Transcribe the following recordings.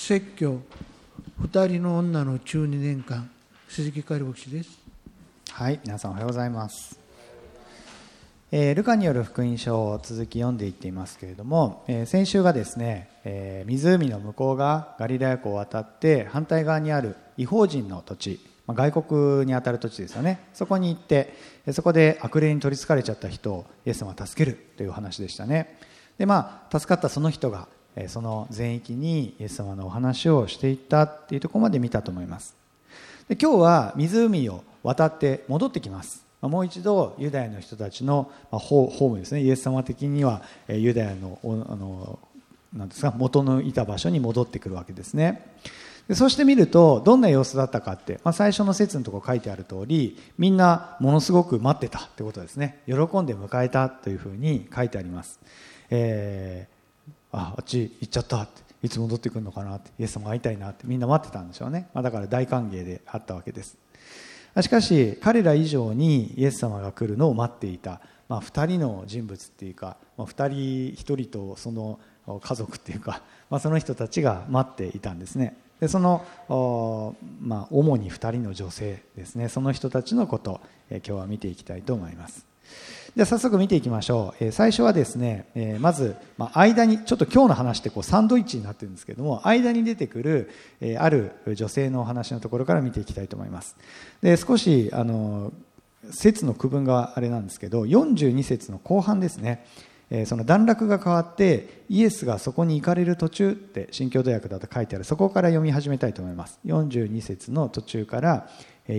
説教二人の女の12年間、鈴木香里牧師です。 はい、皆さんおはようございます。ルカによる福音書を続き読んでいっていますけれども、先週がですね、湖の向こう側ガリラヤ湖を渡って反対側にある異邦人の土地、外国にあたる土地ですよね。そこに行って、そこで悪霊に取りつかれちゃった人をイエス様は助けるという話でしたね。で、助かったその人がその全域にイエス様のお話をしていったっていうところまで見たと思います。で、今日は湖を渡って戻ってきます。もう一度ユダヤの人たちのホームですね。イエス様的にはユダヤのなんですか、元のいた場所に戻ってくるわけですね。で、そして見るとどんな様子だったかって、最初の説のところ書いてある通り、みんなものすごく待ってたってことですね。喜んで迎えたというふうに書いてあります。あっち行っちゃったって、いつ戻ってくるのかなって、イエス様会いたいなってみんな待ってたんでしょうね。だから大歓迎であったわけです。しかし彼ら以上にイエス様が来るのを待っていた、2人の人物っていうか、2人、1人とその家族っていうか、その人たちが待っていたんですね。で、その主に2人の女性ですね。その人たちのことを今日は見ていきたいと思います。では早速見ていきましょう。最初はですね、まず間にちょっと今日の話ってサンドイッチになってるんですけども、間に出てくるある女性のお話のところから見ていきたいと思います。で、少し節の区分があれなんですけど、42節の後半ですね。その段落が変わってイエスがそこに行かれる途中って新共同訳だと書いてある。そこから読み始めたいと思います。42節の途中から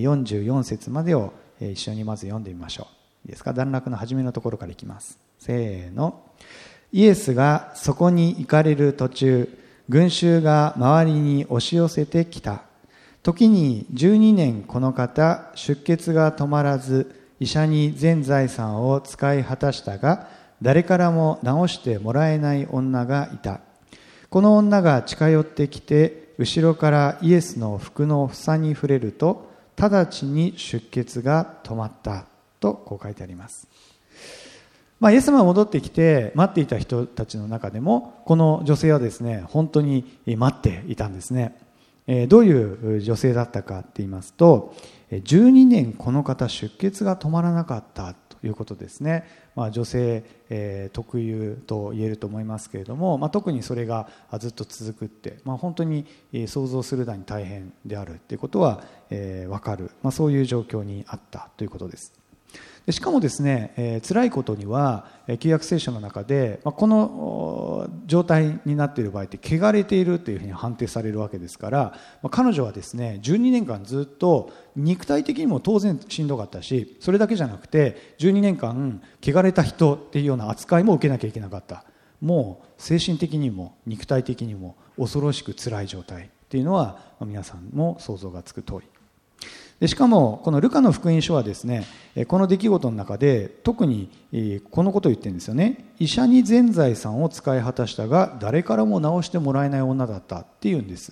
44節までを一緒にまず読んでみましょう。いいですか。段落の初めのところからいきます。せーの。イエスがそこに行かれる途中、群衆が周りに押し寄せてきた。時に12年この方、出血が止まらず、医者に全財産を使い果たしたが、誰からも治してもらえない女がいた。この女が近寄ってきて、後ろからイエスの服の房に触れると、直ちに出血が止まった。とこう書いてあります。イエス様が戻ってきて待っていた人たちの中でも、この女性はですね、本当に待っていたんですね。どういう女性だったかって言いますと、12年この方出血が止まらなかったということですね。女性、特有と言えると思いますけれども、特にそれがずっと続くって、本当に想像するだに大変であるということは分かる、そういう状況にあったということです。しかもですね、辛いことには旧約聖書の中で、この状態になっている場合って汚れているというふうに判定されるわけですから、彼女はですね12年間ずっと肉体的にも当然しんどかったし、それだけじゃなくて12年間汚れた人っていうような扱いも受けなきゃいけなかった。もう精神的にも肉体的にも恐ろしく辛い状態っていうのは皆さんも想像がつく通りで、しかもこのルカの福音書はですね、この出来事の中で特にこのことを言ってるんですよね。医者に全財産を使い果たしたが誰からも治してもらえない女だったっていうんです。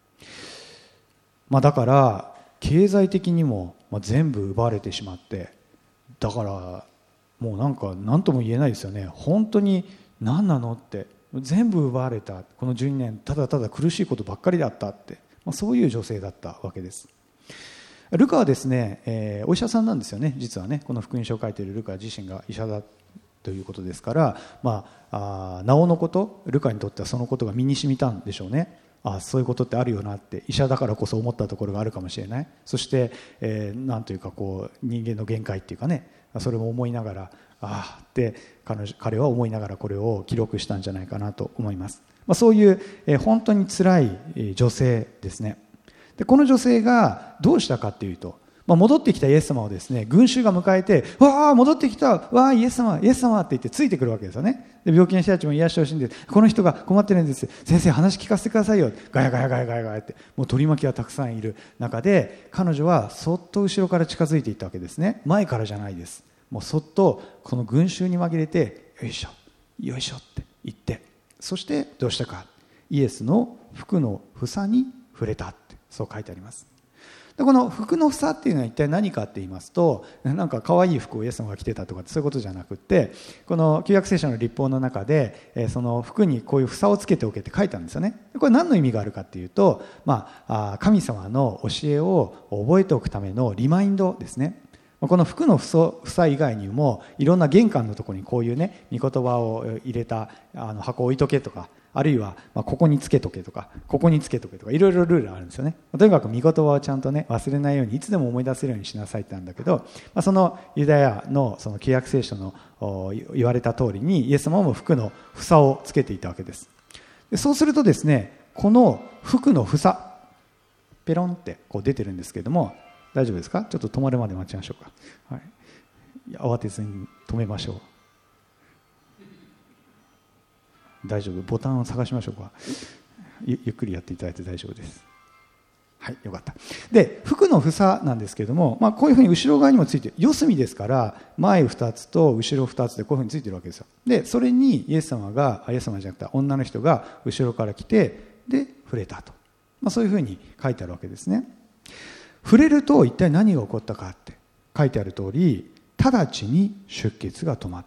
だから経済的にも全部奪われてしまって、だからもう何とも言えないですよね。本当に何なのって、全部奪われたこの12年ただただ苦しいことばっかりだったって、そういう女性だったわけです。ルカはですね、お医者さんなんですよね。実はね、この福音書を書いているルカ自身が医者だということですから、なおのこと、ルカにとってはそのことが身に染みたんでしょうね。そういうことってあるよなって、医者だからこそ思ったところがあるかもしれない。そして、なんというか人間の限界っていうかね、それも思いながらって彼は思いながらこれを記録したんじゃないかなと思います。そういう、本当に辛い女性ですね。で、この女性がどうしたかっていうと、戻ってきたイエス様をですね、群衆が迎えて、わあ戻ってきた、わあイエス様イエス様って言ってついてくるわけですよね。で、病気の人たちも癒してほしいんで、この人が困ってるんです、先生話聞かせてくださいよ、ガヤガヤガヤガヤガヤって、もう取り巻きがたくさんいる中で、彼女はそっと後ろから近づいていったわけですね。前からじゃないです。もうそっとこの群衆に紛れて、よいしょよいしょって言って、そしてどうしたか、イエスの服の房に触れたって、そう書いてあります。 でこの服の房っていうのは一体何かって言いますと、なんか可愛い服をイエス様が着てたとかそういうことじゃなくって、この旧約聖書の律法の中でその服にこういう房をつけておけって書いたんですよね。これ何の意味があるかっていうと、神様の教えを覚えておくためのリマインドですね。この服の房以外にもいろんな玄関のところにこういうね御言葉を入れた箱を置いとけとか、あるいはここにつけとけとかここにつけとけとか、いろいろルールあるんですよね。とにかく御言葉をちゃんとね忘れないようにいつでも思い出せるようにしなさいってなんだけど、そのユダヤのその旧約聖書の言われた通りにイエス様も服の房をつけていたわけです。でそうするとですね、この服の房ペロンってこう出てるんですけれども、大丈夫ですか？ちょっと止まるまで待ちましょうか。はい、慌てずに止めましょう。大丈夫、ボタンを探しましょうか。ゆっくりやっていただいて大丈夫です。はい、よかった。で服の房なんですけれども、こういうふうに後ろ側にもついて、四隅ですから前2つと後ろ2つでこういうふうについてるわけですよ。でそれにイエス様じゃなくて女の人が後ろから来て、で触れたと、そういうふうに書いてあるわけですね。触れると一体何が起こったかって書いてある通り、直ちに出血が止まった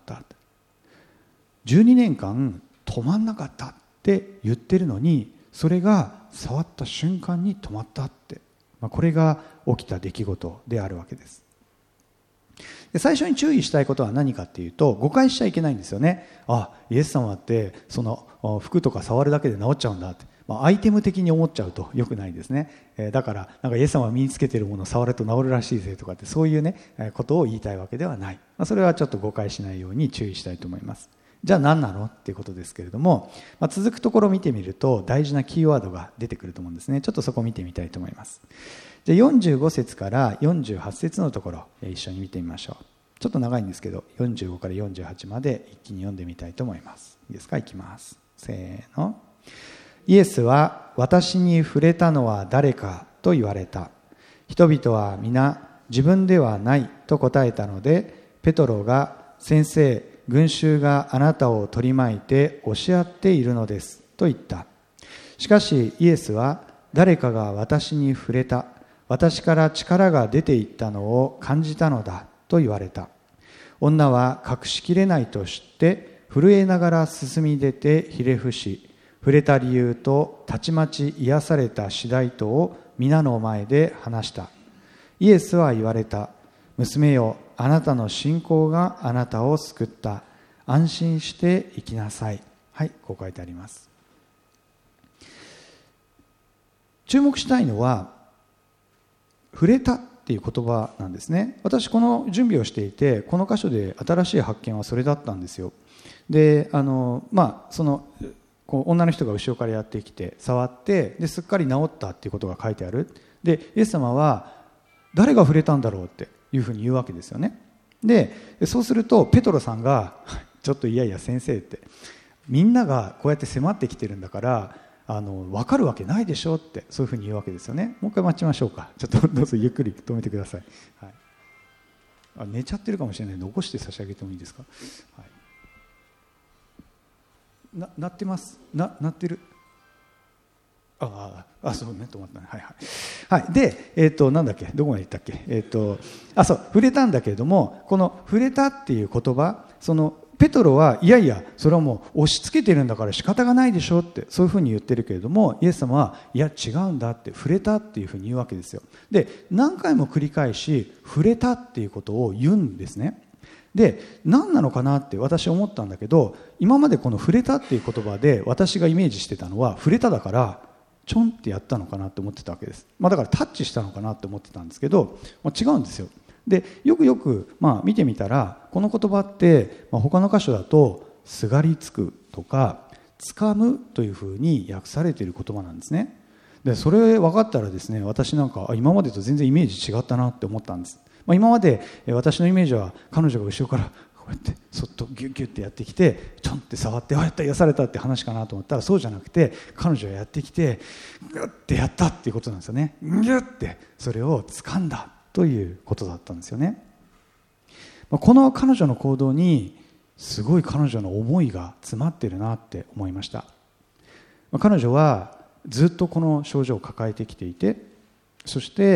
。12年間止まんなかったって言ってるのに、それが触った瞬間に止まったって、これが起きた出来事であるわけです。で最初に注意したいことは何かっていうと、誤解しちゃいけないんですよね。イエス様ってその服とか触るだけで治っちゃうんだって、アイテム的に思っちゃうと良くないですね。だからなんかイエス様が身につけているものを触ると治るらしいぜとかって、そういうねことを言いたいわけではない。それはちょっと誤解しないように注意したいと思います。じゃあ何なのっていうことですけれども、続くところを見てみると大事なキーワードが出てくると思うんですね。ちょっとそこを見てみたいと思います。じゃあ45節から48節のところ一緒に見てみましょう。ちょっと長いんですけど45から48まで一気に読んでみたいと思います。いいですか？いきます。せーの。イエスは、私に触れたのは誰かと言われた。人々は皆自分ではないと答えたので、ペトロが、先生、群衆があなたを取り巻いて押し合っているのですと言った。しかしイエスは、誰かが私に触れた、私から力が出ていったのを感じたのだと言われた。女は隠しきれないと知って震えながら進み出てひれ伏し、触れた理由とたちまち癒された次第とを皆の前で話した。イエスは言われた。娘よ、あなたの信仰があなたを救った。安心して生きなさい。はい、こう書いてあります。注目したいのは触れたっていう言葉なんですね。私この準備をしていて、この箇所で新しい発見はそれだったんですよ。でその女の人が後ろからやってきて触って、ですっかり治ったっていうことが書いてある。でイエス様は誰が触れたんだろうっていうふうに言うわけですよね。でそうするとペトロさんがちょっといやいや先生って、みんながこうやって迫ってきてるんだから分かるわけないでしょって、そういうふうに言うわけですよね。もう一回待ちましょうか。ちょっとどうぞゆっくり止めてください。はい、寝ちゃってるかもしれないので起こして差し上げてもいいですか？はい、鳴ってます。鳴ってる。そうね、止まったね。はい。で、なんだっけ、どこまで行ったっけ。そう、触れたんだけれども、この触れたっていう言葉、そのペトロはいやいや、それはもう押し付けてるんだから仕方がないでしょって、そういうふうに言ってるけれども、イエス様はいや違うんだって、触れたっていうふうに言うわけですよ。で、何回も繰り返し触れたっていうことを言うんですね。で、何なのかなって私思ったんだけど、今までこの触れたっていう言葉で私がイメージしてたのは、触れただからちょんってやったのかなって思ってたわけです。だからタッチしたのかなって思ってたんですけど、違うんですよ。でよく見てみたら、この言葉って、他の箇所だとすがりつくとかつかむというふうに訳されている言葉なんですね。でそれ分かったらですね、私なんか今までと全然イメージ違ったなって思ったんです。今まで私のイメージは、彼女が後ろからこうやってそっとギュッギュッってやってきて、ちょんって触って、やった癒されたって話かなと思ったら、そうじゃなくて、彼女がやってきてグッてやったっていうことなんですよね。ギュッてそれを掴んだということだったんですよね。この彼女の行動にすごい彼女の思いが詰まってるなって思いました。彼女はずっとこの症状を抱えてきていて、そして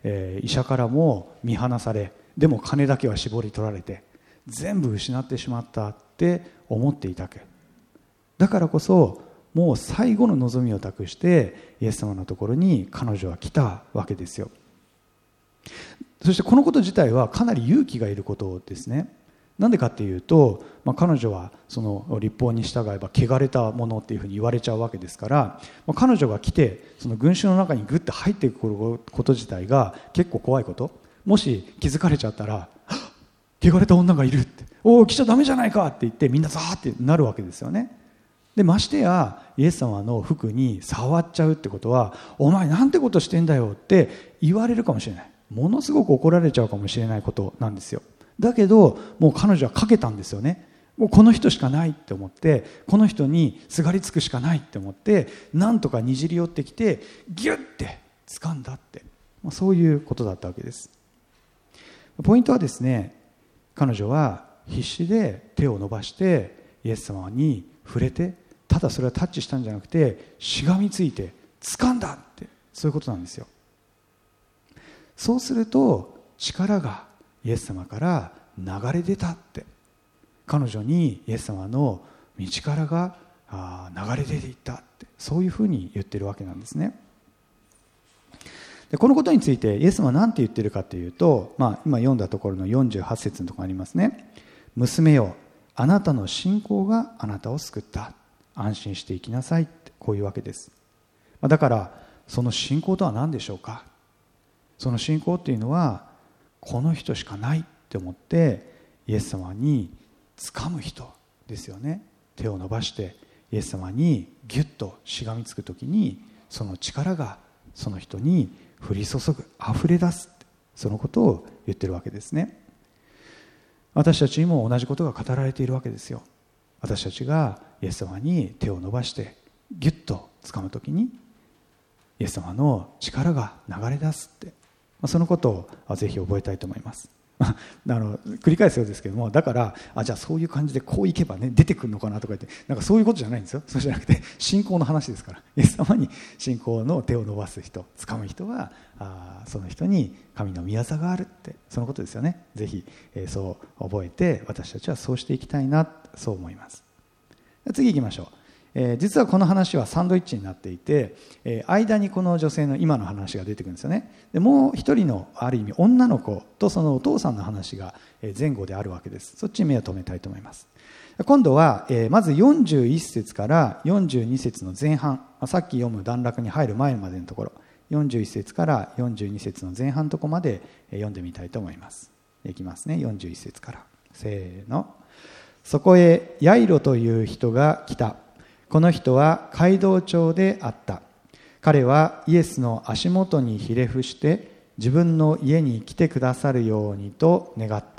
医者からも見放され、でも金だけは絞り取られて全部失ってしまったって思っていたわけだからこそ、もう最後の望みを託してイエス様のところに彼女は来たわけですよ。そしてこのこと自体はかなり勇気がいることですね。なんでかっていうと、彼女はその律法に従えば汚れたものっていうふうに言われちゃうわけですから、彼女が来てその群衆の中にグッと入っていくこと自体が結構怖いこと。もし気づかれちゃったら、汚れた女がいるって、おお来ちゃダメじゃないかって言ってみんなザーってなるわけですよね。でましてやイエス様の服に触っちゃうってことは、お前なんてことしてんだよって言われるかもしれない、ものすごく怒られちゃうかもしれないことなんですよ。だけどもう彼女はかけたんですよね。もうこの人しかないって思って、この人にすがりつくしかないって思って、なんとかにじり寄ってきてギュッて掴んだって、そういうことだったわけです。ポイントはですね、彼女は必死で手を伸ばしてイエス様に触れて、ただそれはタッチしたんじゃなくてしがみついて掴んだって、そういうことなんですよ。そうすると力がイエス様から流れ出たって、彼女にイエス様の道からが流れ出ていったって、そういうふうに言ってるわけなんですね。でこのことについてイエス様は何て言ってるかというと、今読んだところの48節のところありますね。娘よ、あなたの信仰があなたを救った、安心して生きなさいって、こういうわけです。だからその信仰とは何でしょうか。その信仰っていうのは、この人しかないって思ってイエス様に掴む人ですよね。手を伸ばしてイエス様にギュッとしがみつくときに、その力がその人に降り注ぐ、溢れ出す、そのことを言ってるわけですね。私たちにも同じことが語られているわけですよ。私たちがイエス様に手を伸ばしてギュッと掴むときに、イエス様の力が流れ出すって、そのことをぜひ覚えたいと思います。繰り返すようですけども、だからじゃあそういう感じでこういけばね出てくるのかなとか言って、なんかそういうことじゃないんですよ。そうじゃなくて信仰の話ですから、イエス様に信仰の手を伸ばす人、掴む人はその人に神の御業があるって、そのことですよね。ぜひそう覚えて、私たちはそうしていきたいな、そう思います。次行きましょう。実はこの話はサンドイッチになっていて、間にこの女性の今の話が出てくるんですよね。でもう一人のある意味女の子とそのお父さんの話が前後であるわけです。そっちに目を留めたいと思います。今度はまず41節から42節の前半、さっき読む段落に入る前までのところ、41節から42節の前半のところまで読んでみたいと思います。いきますね。41節から、せーの。そこへヤイロという人が来た。この人は街道長であった。彼はイエスの足元にひれ伏して自分の家に来てくださるようにと願った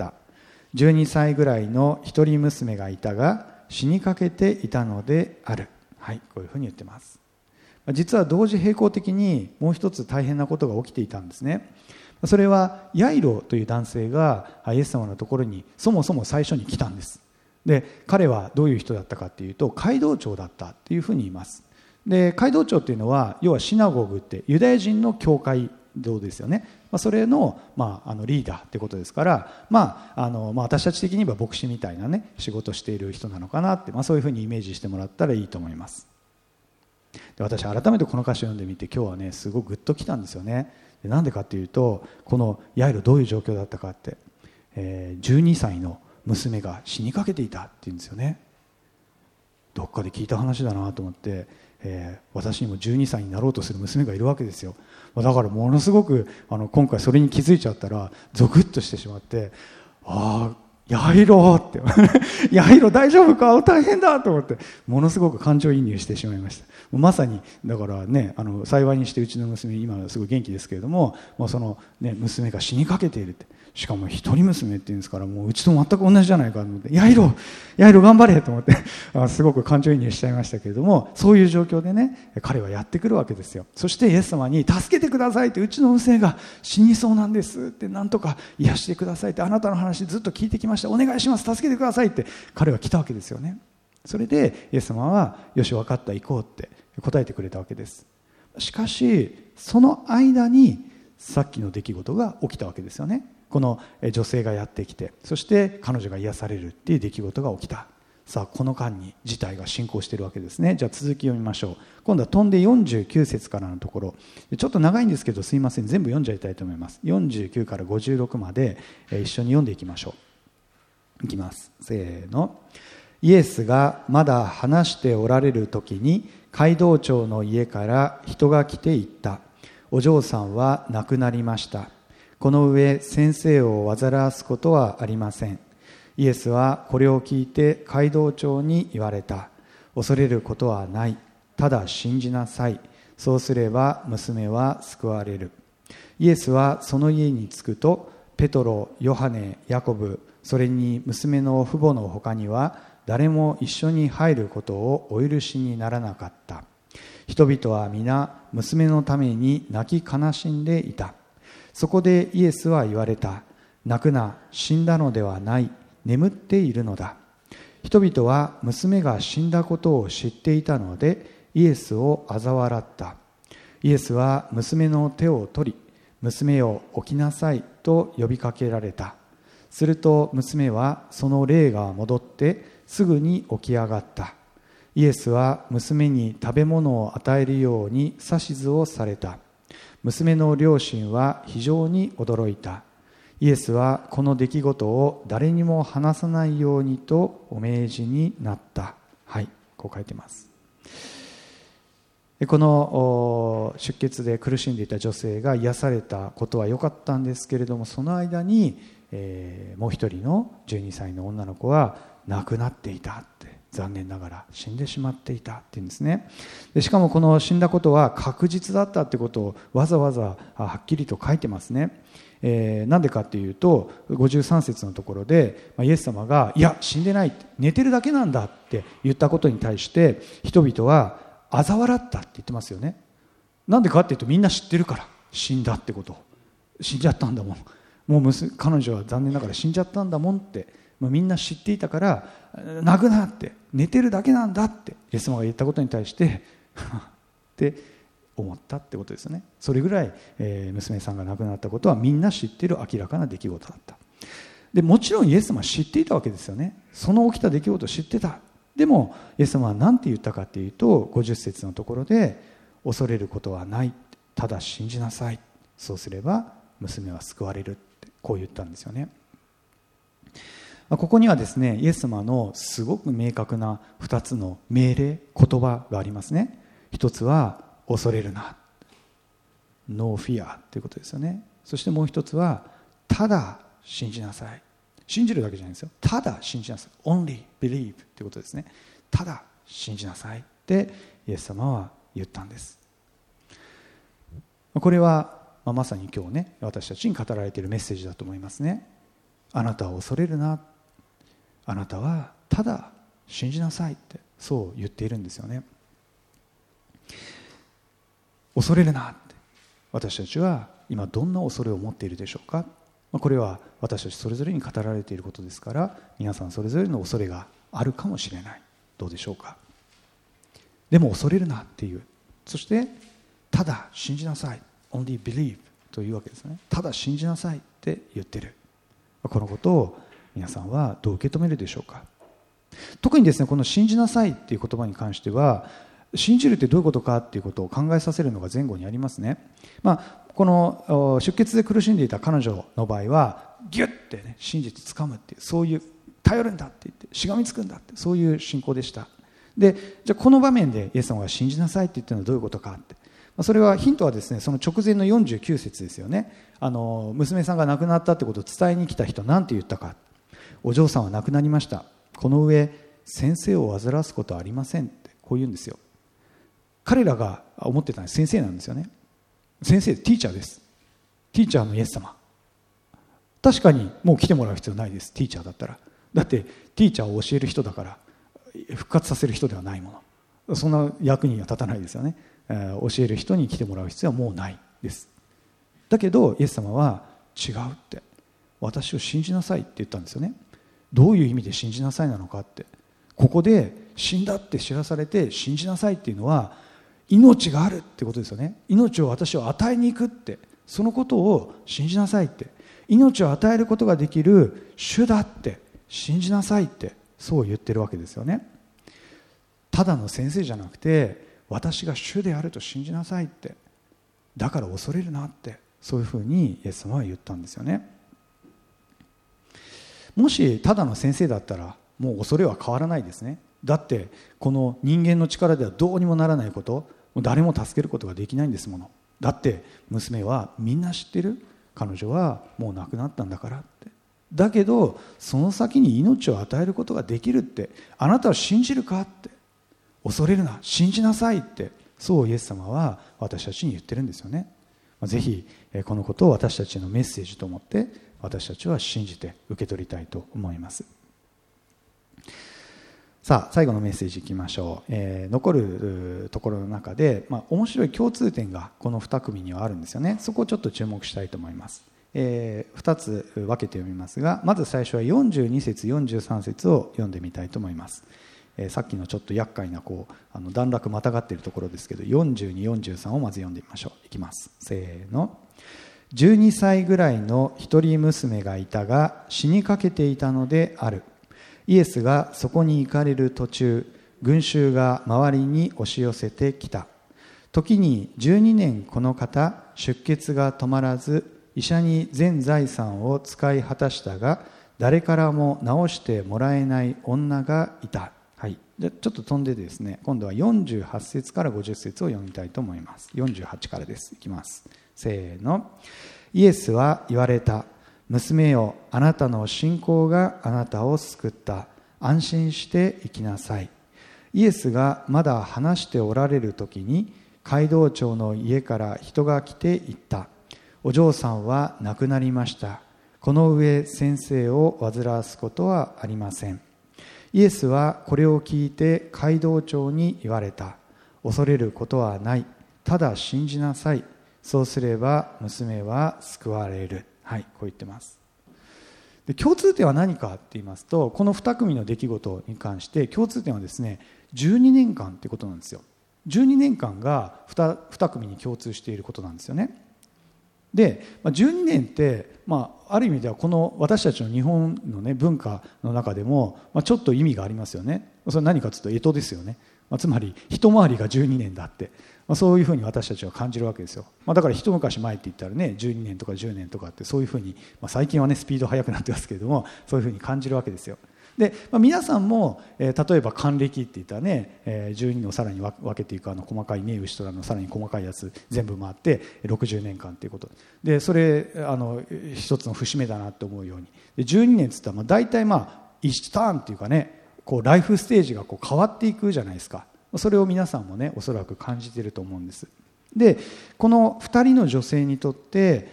。12歳ぐらいの一人娘がいたが死にかけていたのである。はい、こういうふうに言ってます。実は同時並行的にもう一つ大変なことが起きていたんですね。それはヤイロという男性がイエス様のところにそもそも最初に来たんです。で彼はどういう人だったかというと、街道長だったというふうに言います。で街道長というのは要はシナゴグってユダヤ人の教会堂ですよね。それの、リーダーということですから、私たち的に言えば牧師みたいなね仕事している人なのかなって、そういうふうにイメージしてもらったらいいと思います。で私改めてこの歌詞を読んでみて、今日はねすごくグッときたんですよね。でなんでかというと、このヤイロどういう状況だったかって、12歳の娘が死にかけていたって言うんですよね。どっかで聞いた話だなと思って、私にも12歳になろうとする娘がいるわけですよ。だからものすごく今回それに気づいちゃったらゾクッとしてしまって、ヤイロってヤイロ大丈夫か、大変だと思って、ものすごく感情移入してしまいました。まさにだからね、幸いにしてうちの娘今すごい元気ですけれども、その、娘が死にかけているって、しかも一人娘っていうんですから、もううちと全く同じじゃないかと思って、ヤイロ頑張れと思ってすごく感情移入しちゃいましたけれども、そういう状況でね彼はやってくるわけですよ。そしてイエス様に助けてくださいって、うちの娘が死にそうなんですって、なんとか癒してくださいって、あなたの話ずっと聞いてきました、お願いします、助けてくださいって彼は来たわけですよね。それでイエス様はよし分かった行こうって答えてくれたわけです。しかしその間にさっきの出来事が起きたわけですよね。この女性がやってきて、そして彼女が癒されるっていう出来事が起きた。さあこの間に事態が進行しているわけですね。じゃあ続き読みましょう。今度は飛んで49節からのところ、ちょっと長いんですけどすいません、全部読んじゃいたいと思います。49から56まで一緒に読んでいきましょう。いきます。せーの。イエスがまだ話しておられる時に、街道長の家から人が来て言った。お嬢さんは亡くなりました。この上先生を煩わすことはありません。イエスはこれを聞いて街道長に言われた。恐れることはない。ただ信じなさい。そうすれば娘は救われる。イエスはその家に着くと、ペトロ、ヨハネ、ヤコブ、それに娘の父母の他には誰も一緒に入ることをお許しにならなかった。人々は皆娘のために泣き悲しんでいた。そこでイエスは言われた。泣くな、死んだのではない。眠っているのだ。人々は娘が死んだことを知っていたのでイエスを嘲笑った。イエスは娘の手を取り、娘よ起きなさいと呼びかけられた。すると娘はその霊が戻ってすぐに起き上がった。イエスは娘に食べ物を与えるように指図をされた。娘の両親は非常に驚いた。イエスはこの出来事を誰にも話さないようにとお命じになった。はい、こう書いてます。この出血で苦しんでいた女性が癒されたことは良かったんですけれども、その間に、もう一人の12歳の女の子は亡くなっていたって、残念ながら死んでしまっていたっていうんですね。でしかもこの死んだことは確実だったってことをわざわざはっきりと書いてますね。なんでかっていうと53節のところでイエス様がいや死んでないって、寝てるだけなんだって言ったことに対して人々は嘲笑ったって言ってますよね。なんでかっていうとみんな知ってるから、死んだってことを、死んじゃったんだもん、もう彼女は残念ながら死んじゃったんだもんってもうみんな知っていたから、泣くなって、寝てるだけなんだってイエス様が言ったことに対してって思ったってことですよね。それぐらい、娘さんが亡くなったことはみんな知っている明らかな出来事だった。でもちろんイエス様は知っていたわけですよね。その起きた出来事を知ってた。でもイエス様は何て言ったかっていうと、50節のところで恐れることはない、ただ信じなさい、そうすれば娘は救われるってこう言ったんですよね。ここにはですね、イエス様のすごく明確な2つの命令、言葉がありますね。一つは恐れるな、 No fear ということですよね。そしてもう一つはただ信じなさい。信じるだけじゃないんですよ。ただ信じなさい。 Only believe ということですね。ただ信じなさいってイエス様は言ったんです。これはまさに今日ね、私たちに語られているメッセージだと思いますね。あなたは恐れるな、あなたはただ信じなさいってそう言っているんですよね。恐れるなって、私たちは今どんな恐れを持っているでしょうか。これは私たちそれぞれに語られていることですから、皆さんそれぞれの恐れがあるかもしれない。どうでしょうか。でも恐れるなっていう、そしてただ信じなさい、 Only believe というわけですね。ただ信じなさいって言ってる。このことを皆さんはどう受け止めるでしょうか。特にですね、この信じなさいっていう言葉に関しては、信じるってどういうことかっていうことを考えさせるのが前後にありますね。この出血で苦しんでいた彼女の場合はギュッて、ね、真実つかむっていう、そういう頼るんだって言ってしがみつくんだって、そういう信仰でした。でじゃあこの場面でイエス様が信じなさいって言ってるのはどういうことかって、それはヒントはですね、その直前の49節ですよね。娘さんが亡くなったってことを伝えに来た人なんて言ったか。お嬢さんは亡くなりました。この上先生を煩わすことはありませんってこう言うんですよ。彼らが思ってたのは先生なんですよね。先生、ティーチャーです。ティーチャーのイエス様。確かにもう来てもらう必要ないです。ティーチャーだったら。だってティーチャーを教える人だから、復活させる人ではないもの。そんな役には立たないですよね。教える人に来てもらう必要はもうないです。だけどイエス様は違うって、私を信じなさいって言ったんですよね。どういう意味で信じなさいなのかって、ここで死んだって知らされて信じなさいっていうのは命があるってことですよね。命を私は与えに行くって、 そのことを信じなさいって、命を与えることができる主だって信じなさいって、そう言ってるわけですよね。ただの先生じゃなくて、私が主であると信じなさいって、だから恐れるなって、そういうふうにイエス様は言ったんですよね。もしただの先生だったらもう恐れは変わらないですね。だってこの人間の力ではどうにもならないこと、もう誰も助けることができないんですもの。だって娘はみんな知ってる、彼女はもう亡くなったんだからって。だけどその先に命を与えることができるって、あなたは信じるかって、恐れるな、信じなさいって、そうイエス様は私たちに言ってるんですよね。ぜひこのことを私たちのメッセージと思って私たちは信じて受け取りたいと思います。さあ最後のメッセージいきましょう。残るところの中で、面白い共通点がこの2組にはあるんですよね。そこをちょっと注目したいと思います。2つ分けて読みますが、まず最初は42節43節を読んでみたいと思います。さっきのちょっと厄介な段落またがっているところですけど、42、43をまず読んでみましょう。いきます。せーの。12歳ぐらいの一人娘がいたが死にかけていたのである。イエスがそこに行かれる途中、群衆が周りに押し寄せてきた。時に12年この方、出血が止まらず、医者に全財産を使い果たしたが、誰からも治してもらえない女がいた。はい、じゃちょっと飛んでですね、今度は48節から50節を読みたいと思います。48からです。いきます。せーの。イエスは言われた。娘よ、あなたの信仰があなたを救った。安心して生きなさい。イエスがまだ話しておられる時に、街道長の家から人が来て言った。お嬢さんは亡くなりました。この上先生を煩わすことはありません。イエスはこれを聞いて街道長に言われた。恐れることはない。ただ信じなさい。そうすれば娘は救われる。はい、こう言ってます。で、共通点は何かって言いますと、この2組の出来事に関して共通点はですね、12年間っていうことなんですよ。12年間が 2組に共通していることなんですよね。で、12年って、ある意味ではこの私たちの日本の、文化の中でも、ちょっと意味がありますよね。それは何かというと干支ですよね。つまり一回りが12年だって、そういうふうに私たちは感じるわけですよ。だから一昔前って言ったらね、12年とか10年とかってそういうふうに、最近はねスピード速くなってますけれども、そういうふうに感じるわけですよ。で、皆さんも、例えば還暦って言ったらね、12のさらに分けていく細かいね、牛とらのさらに細かいやつ全部回って60年間っていうことで、それ一つの節目だなと思うように、で12年って言ったら大体1ターンっていうかね、ライフステージが変わっていくじゃないですか。それを皆さんもねおそらく感じていると思うんです。で、この2人の女性にとって、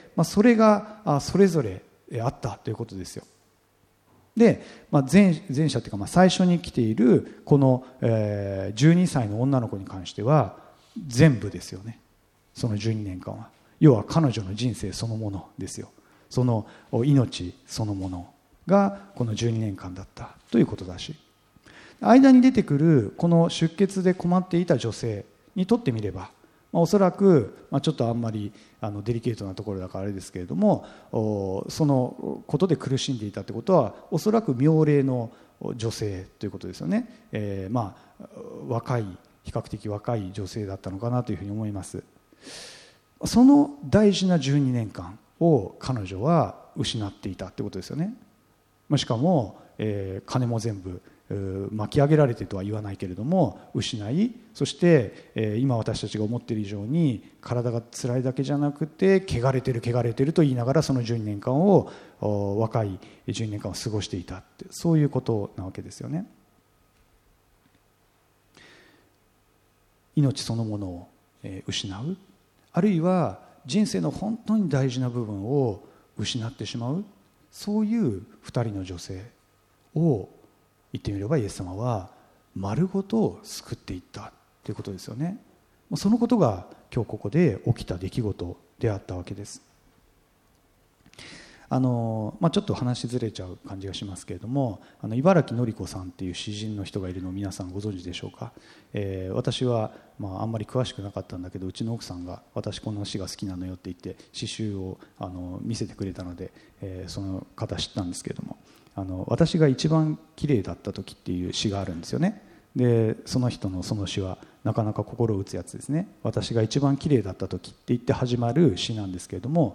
それがそれぞれあったということですよ。で、前者というか、最初に来ているこの12歳の女の子に関しては全部ですよね。その12年間は要は彼女の人生そのものですよ。その命そのものがこの12年間だったということだし、間に出てくるこの出血で困っていた女性にとってみれば、おそらくちょっとあんまりデリケートなところだからあれですけれども、そのことで苦しんでいたということはおそらく妙齢の女性ということですよね。若い、比較的若い女性だったのかなというふうに思います。その大事な12年間を彼女は失っていたということですよね。しかも、金も全部巻き上げられてとは言わないけれども失い、そして、今私たちが思っている以上に体が辛いだけじゃなくて汚れてると言いながらその12年間を若い12年間を過ごしていたって、そういうことなわけですよね。命そのものを失う、あるいは人生の本当に大事な部分を失ってしまう、そういう2人の女性を言ってみればイエス様は丸ごと救っていったということですよね。そのことが今日ここで起きた出来事であったわけです。 ちょっと話ずれちゃう感じがしますけれども、茨城のり子さんっていう詩人の人がいるのを皆さんご存知でしょうか。私は、あんまり詳しくなかったんだけど、うちの奥さんが私この詩が好きなのよって言って詩集を見せてくれたので、その方知ったんですけれども、私が一番綺麗だった時っていう詩があるんですよね。でその人のその詩はなかなか心を打つやつですね。私が一番綺麗だった時って言って始まる詩なんですけれども、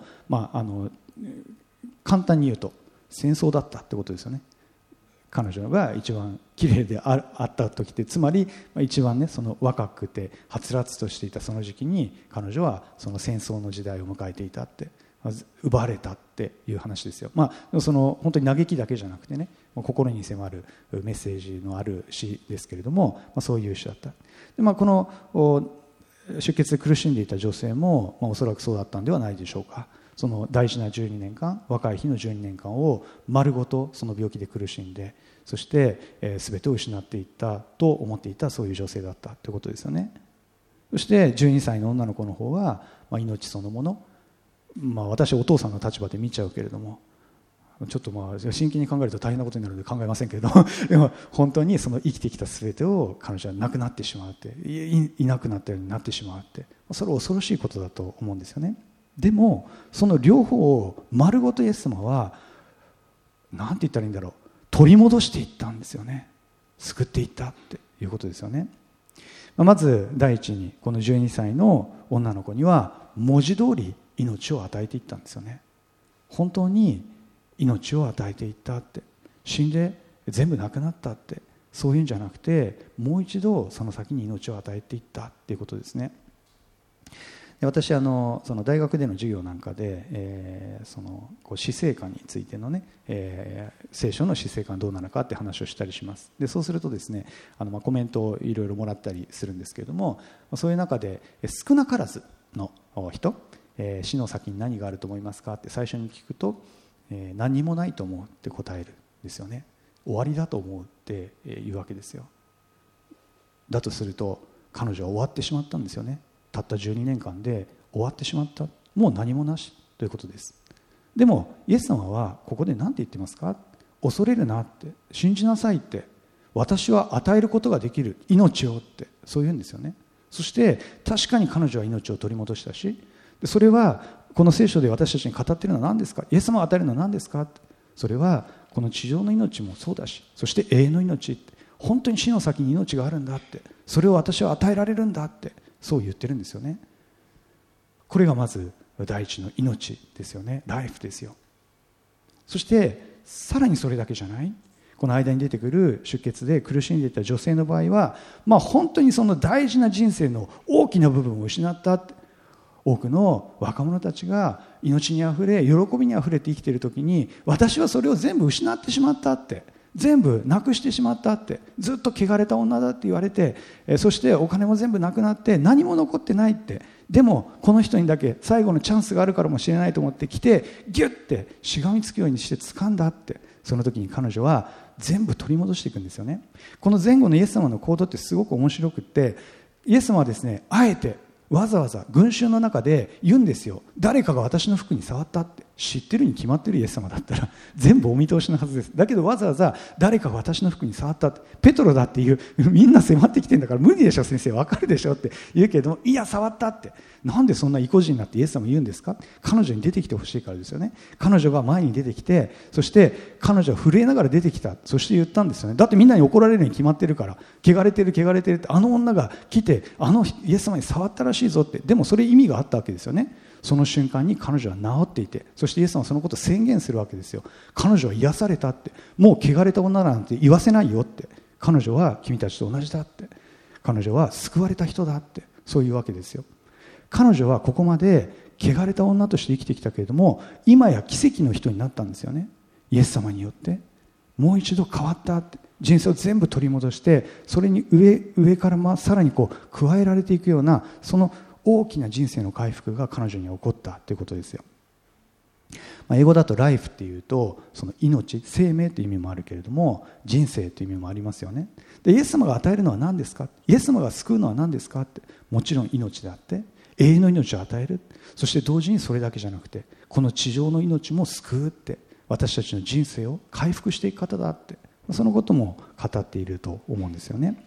簡単に言うと戦争だったってことですよね。彼女が一番綺麗であった時って、つまり一番ね、その若くてはつらつとしていたその時期に彼女はその戦争の時代を迎えていたって、奪われたっていう話ですよ。その本当に嘆きだけじゃなくてね、心に迫るメッセージのある詩ですけれども、そういう詩だった。で、この出血で苦しんでいた女性も、おそらくそうだったんではないでしょうか。その大事な12年間、若い日の12年間を丸ごとその病気で苦しんで、そして全てを失っていったと思っていた、そういう女性だったということですよね。そして12歳の女の子の方は、命そのもの、私はお父さんの立場で見ちゃうけれども、ちょっと真剣に考えると大変なことになるので考えませんけれどもでも本当にその生きてきた全てを彼女はなくなってしまうって、いなくなったようになってしまうって、それは恐ろしいことだと思うんですよね。でもその両方を丸ごとイエス様は何て言ったらいいんだろう、取り戻していったんですよね。救っていったっていうことですよね。まず第一に、この12歳の女の子には文字通り命を与えていったんですよね。本当に命を与えていったって、死んで全部なくなったって、そういうんじゃなくて、もう一度その先に命を与えていったっていうことですね。で、私その大学での授業なんかで、死生観についてのね、聖書の死生観どうなのかって話をしたりします。でそうするとですね、コメントをいろいろもらったりするんですけれども、そういう中で少なからずの人、死の先に何があると思いますかって最初に聞くと、何にもないと思うって答えるんですよね。終わりだと思うっていうわけですよ。だとすると彼女は終わってしまったんですよね。たった12年間で終わってしまった、もう何もなしということです。でもイエス様はここで何て言ってますか。恐れるなって、信じなさいって、私は与えることができる命をって、そう言うんですよね。そして確かに彼女は命を取り戻したし、それはこの聖書で私たちに語っているのは何ですか。イエス様が与えるのは何ですか。それはこの地上の命もそうだし、そして永遠の命って、本当に死の先に命があるんだって、それを私は与えられるんだって、そう言ってるんですよね。これがまず第一の命ですよね。ライフですよ。そしてさらにそれだけじゃない、この間に出てくる出血で苦しんでいた女性の場合は、本当にその大事な人生の大きな部分を失ったって、多くの若者たちが命にあふれ、喜びにあふれて生きている時に、私はそれを全部失ってしまったって、全部なくしてしまったって、ずっと汚れた女だって言われて、そしてお金も全部なくなって何も残ってないって、でもこの人にだけ最後のチャンスがあるからもしれないと思って来て、ギュッてしがみつくようにして掴んだって、その時に彼女は全部取り戻していくんですよね。この前後のイエス様の行動ってすごく面白くって、イエス様はですね、あえてわざわざ群衆の中で言うんですよ。誰かが私の服に触ったって。知ってるに決まってるイエス様だったら全部お見通しのはずです。だけどわざわざ誰かが私の服に触ったって、ペトロだっていう、みんな迫ってきてんだから無理でしょ先生、わかるでしょって言うけれども、いや触ったって、なんでそんな意固地になってイエス様言うんですか。彼女に出てきてほしいからですよね。彼女が前に出てきて、そして彼女は震えながら出てきた。そして言ったんですよね。だってみんなに怒られるに決まってるから、汚れてる汚れてるって、あの女が来てイエス様に触ったらしいぞって。でもそれ意味があったわけですよね。その瞬間に彼女は治っていて、そしてイエス様はそのことを宣言するわけですよ。彼女は癒されたって、もう汚れた女なんて言わせないよって、彼女は君たちと同じだって、彼女は救われた人だって、そういうわけですよ。彼女はここまで汚れた女として生きてきたけれども、今や奇跡の人になったんですよね。イエス様によってもう一度変わったって、人生を全部取り戻して、それに上からさらに加えられていくような、その大きな人生の回復が彼女に起こったということですよ。英語だとライフっていうと、その命、生命という意味もあるけれども、人生という意味もありますよね。でイエス様が与えるのは何ですか、イエス様が救うのは何ですかって、もちろん命であって、 永遠の命を与える、そして同時にそれだけじゃなくてこの地上の命も救うって、私たちの人生を回復していく方だって、そのことも語っていると思うんですよね。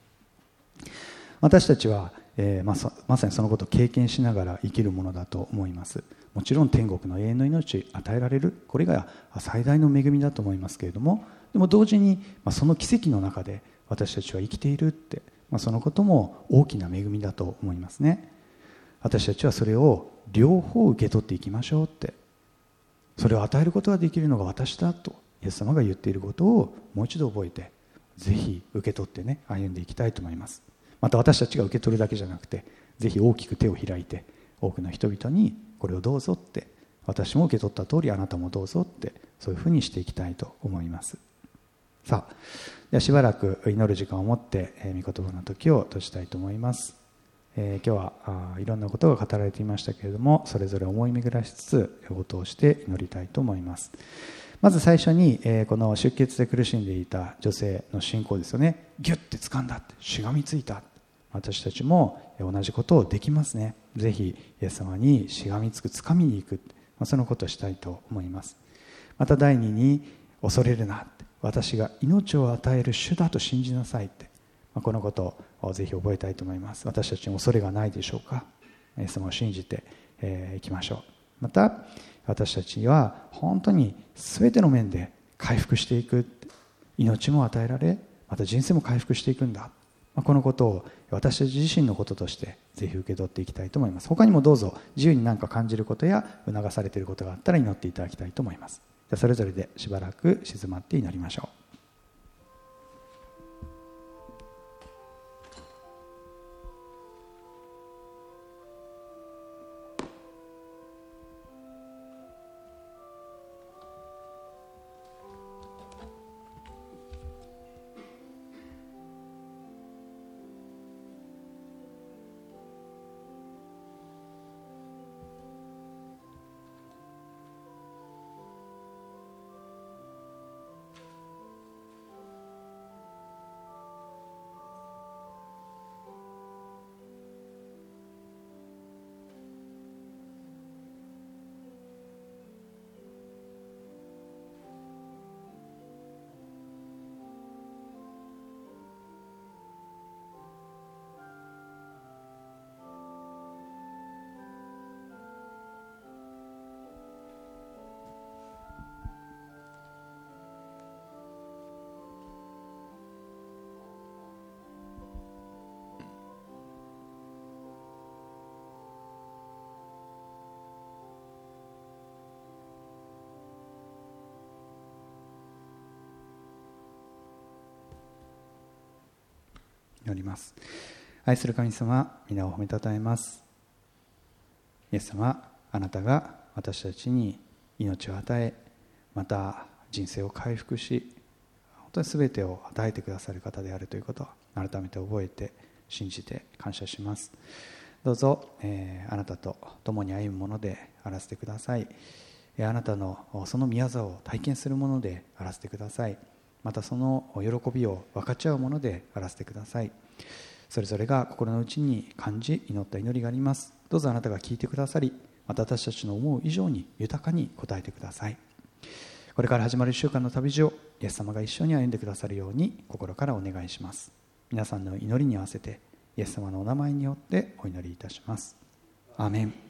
私たちは、まさにそのことを経験しながら生きるものだと思います。もちろん天国の永遠の命を与えられる、これが最大の恵みだと思いますけれども、でも同時に、その奇跡の中で私たちは生きているって、そのことも大きな恵みだと思いますね。私たちはそれを両方受け取っていきましょうって、それを与えることができるのが私だとイエス様が言っていることをもう一度覚えて、ぜひ受け取ってね、歩んでいきたいと思います。また私たちが受け取るだけじゃなくて、ぜひ大きく手を開いて多くの人々にこれをどうぞって、私も受け取った通りあなたもどうぞって、そういうふうにしていきたいと思います。さあ、ではしばらく祈る時間を持って御言葉の時を閉じたいと思います。今日はいろんなことが語られていましたけれども、それぞれ思い巡らしつつ応答して祈りたいと思います。まず最初にこの出血で苦しんでいた女性の信仰ですよね。ギュッて掴んだって、しがみついた。私たちも同じことをできますね。ぜひイエス様にしがみつく、掴みに行く、そのことをしたいと思います。また第二に、恐れるなって、私が命を与える主だと信じなさいって、このことをぜひ覚えたいと思います。私たちに恐れがないでしょうか。イエス様を信じていきましょう。また私たちは本当に全ての面で回復していく、命も与えられ、また人生も回復していくんだ、このことを私たち自身のこととしてぜひ受け取っていきたいと思います。他にもどうぞ自由に何か感じることや促されていることがあったら祈っていただきたいと思います。じゃあそれぞれでしばらく静まって祈りましょう。祈ります。愛する神様、皆を褒めたたえます。イエス様、あなたが私たちに命を与え、また人生を回復し、本当に全てを与えてくださる方であるということを改めて覚えて信じて感謝します。どうぞ、あなたと共に歩むものであらせてください。あなたのその宮沢を体験するものであらせてください。またその喜びを分かち合うものであらせてください。それぞれが心の内に感じ祈った祈りがあります。どうぞあなたが聞いてくださり、また私たちの思う以上に豊かに応えてください。これから始まる1週間の旅路をイエス様が一緒に歩んでくださるように心からお願いします。皆さんの祈りに合わせてイエス様のお名前によってお祈りいたします。アーメン。